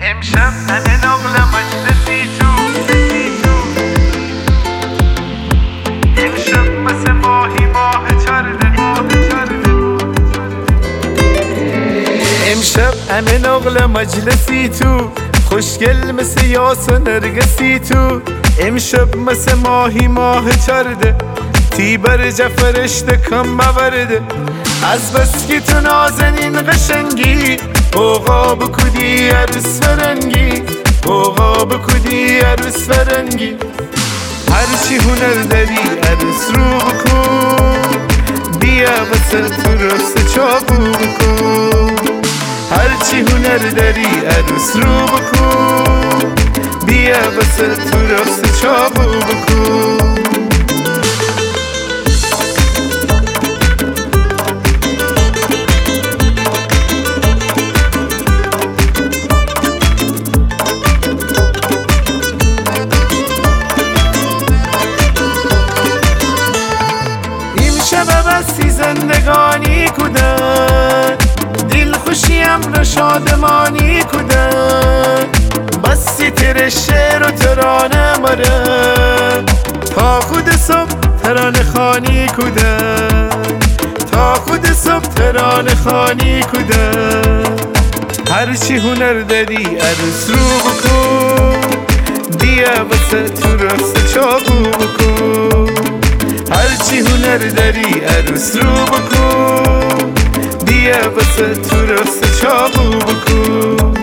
امشب همه نقل مجلسی تو امشب مثل ماهی ماه چرده امشب همه نقل مجلسی تو خوشگل مثل یاس و نرگسی تو امشب مثل ماهی ماه چرده تیبر جفرش دکم مورده از بس که تو نازنین قشنگی اوقا بکودی عروس فرنگی اوقا بکودی عروس فرنگی هرچی هنر داری عروس رو بکن بیا واسه تو رست چاقو بکن هرچی هنر داری عروس رو بکن بیا واسه تو رست چاقو بکن بسی زندگانی کودن دل خوشیم رو شادمانی کودن بسی تر شعر و ترانه مره تا خود صبح ترانه خانی کودن تا خود صبح ترانه خانی کودن هرچی هنر داری عروس رو بکن بیا واسه تو رست چاقو بکن هرچی هنر داری عروس رو بکن بیا واسه تو رست چاقو بکن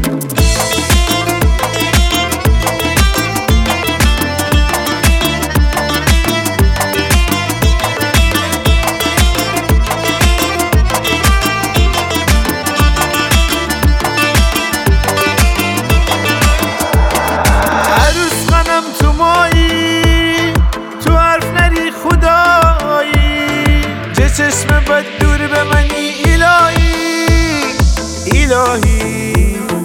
عروس خانم تو مایی تو حرف نری خدایی چه چشم بد دور به منی الهی الهی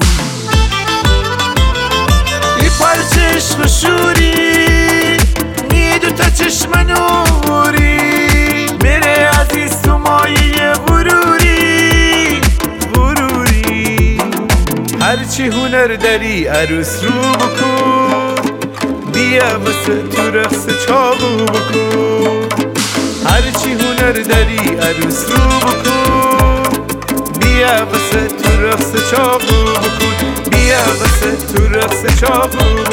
ای پرچه عشق و شوری نی دوتا چشم نوری بره عزیز تو مایه غروری غروری هرچی هنر داری عروس رو بکن بیا واسه تو رقص چاقو بکن هرچی هنر داری عروس رو بکن بیا واسه تو رقص چاقو بکن بیا واسه تو رقص چاقو